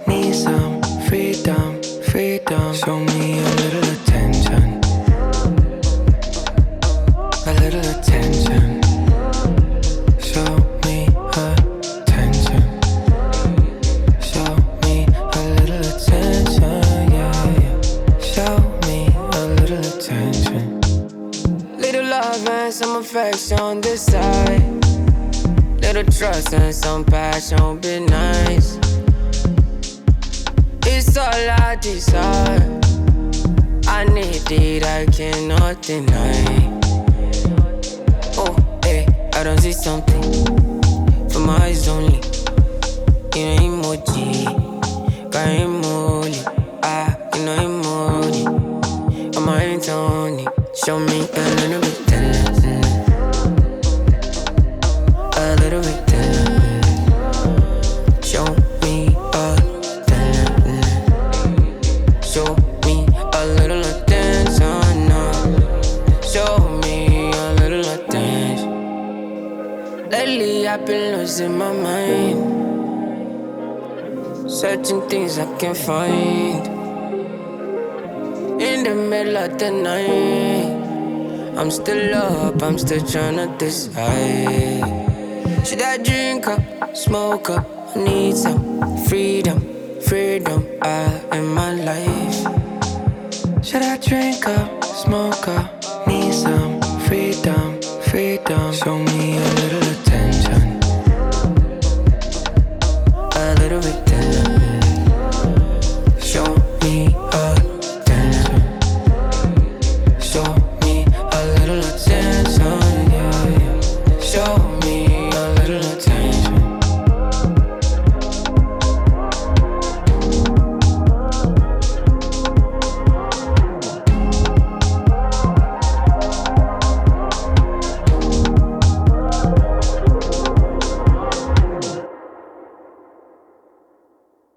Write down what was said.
Need some freedom, freedom. Show me a little attention, a little attention. Show me attention. Show me a little attention, yeah, yeah. Show me a little attention. Little love and some affection on this side. Little trust and some passion, be nice. It's all I desire. I need it, I cannot deny. Oh, hey, I don't see something from my eyes only. You know emoji, got emoji. You know emoji. I'm my hands on it. Show me a little bit tender, a little bit tender. Show me a tender. Show me a little attention now. Show me a little attention. Lately I've been losing my mind, searching things I can't find. In the middle of the night, I'm still up, I'm still tryna decide. Should I drink up, smoke up? I need some freedom, freedom in my life. Should I drink up, smoke up?